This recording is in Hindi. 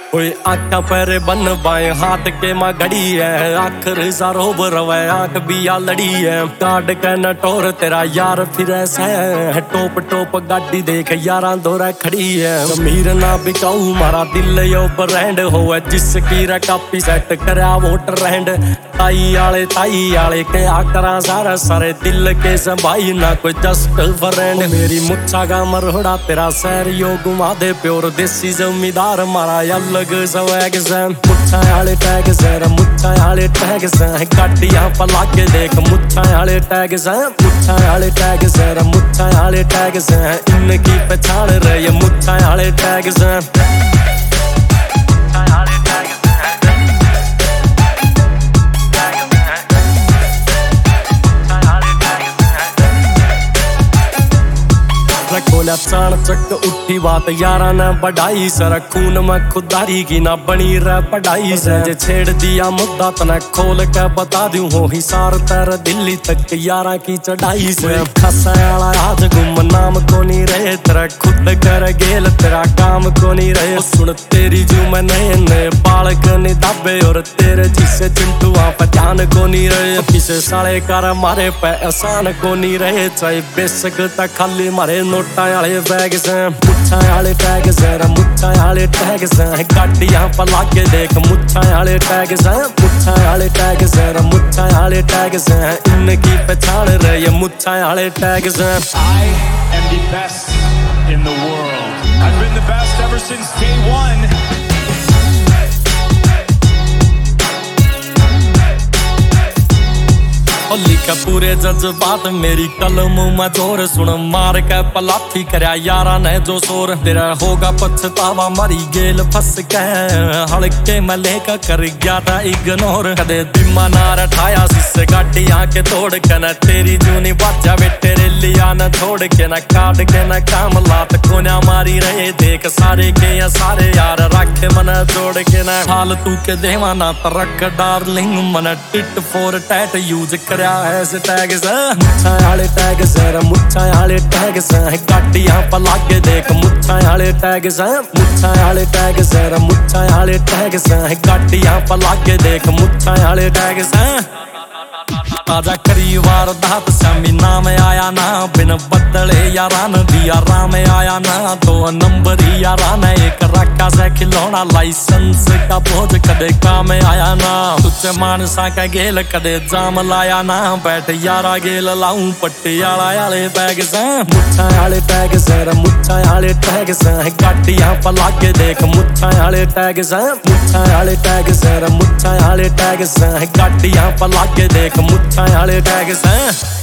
कोई आखा पैरे बन बाएं हाथ के माँ घड़ी है, आखिर सारो बरवे आंख भी या लड़ी है। काट के नटोर तेरा यार फिर ऐसा है, टोप टोप गाड़ी देख यारा दौरा खड़ी है। जमीर ना बिकाऊ मारा दिल यो ब्रांड होवे, जिसकी रे कापी सेट करा वोट रैंड। ताई आले क्या करा सारा सारे दिल के संभाई ना कोई जस्ट फ्रेंड। मेरी मुच्छा का मरोड़ा तेरा सैर यो घुमा दे प्योर देसी जमींदार मारा अलग स्वैग से। मुच्छा आले टैग से मुच्छा आले टैग से, गाड़ियां पला के देख मुच्छा आले टैग से। मुच्छा आले टैग से मुच्छा आले टैग से, इनकी पहचान रहे मुच्छा आले टैग से। खोला चाण चक उठी बात यारा ने बढ़ाई सर, खून में खुदारी की ना बनी रह पढ़ाई से। जे छेड़ दिया मुद्दा तना खोल के बता दूं, हो हिसार तेरे दिल्ली तक यारा की चढ़ाई से। खसा आज गुम नाम को नहीं रहे तेरा, खुद कर गेल तेरा काम को नहीं रहे। सुन तेरी जू में नए बालक ने दाबे और तेरे जिसे चिंटुआ पहचान को नहीं रहे। किसे साले कर मारे पे एहसान को नहीं रहे, चाहे बेशक तक खाली मारे नोटा आले बैग से। मुच्छा आले टैग से मुच्छा आले टैग से, गाड़ियां पला के देख मुच्छा आले टैग से। मुच्छा आले टैग से मुच्छा आले टैग से, इनकी पहचान रहे मुच्छा आले टैग से। I am the best in the world. I've been the best ever since day one. लिखा पूरे जज्बात मेरी कलम में जोर, सुन मार के पलाथी करया यारा ने जो शोर। तेरा होगा पछतावा मरी गेल फंस के, हल्के में लेकर कर गया था इग्नोर। कदे दिमा नार ठाया जिससे गाड़ी आके तोड़ के न, तेरी जूनी बाजा वे तेरे लिया न छोड़ के न। काट के न काम लात कोन्या मारी रहे देख सारे के या सारे यार रखे मन जोड़ के न। हाल तू के देवा ना तरक डार्लिंग मन, टिट फॉर टैट यूज करया ऐसे टैग से। मुच्छा आले टैग से मुच्छा आले टैग से, गाड़ियां पला के देख मुच्छा आले टैग से। मुच्छा आले टैग से मुच्छा आले टैग से, गाड़ियां पला के देख मुच्छा आले टैग से। ताजा करी वारदात समी नाम आया ना, बिन बदले यारान दिया राम आया ना। 2 नंबर यारान एक रखा से खिलौना, लाइसेंस का बोझ कदे काम आया ना। तुझे मानसा का गेल कदे जाम लाया ना, बैठ यारा गेल लाऊं पटियाला आले बैग से। मुच्छा आले टैग से मुच्छा आले टैग से, गाड़ियां पला के देख मुच्छा आले टैग से। मुच्छा आले टैग से मुच्छा आले टैग से, गाड़ियां पला के देख मुच्छा आले टैग से।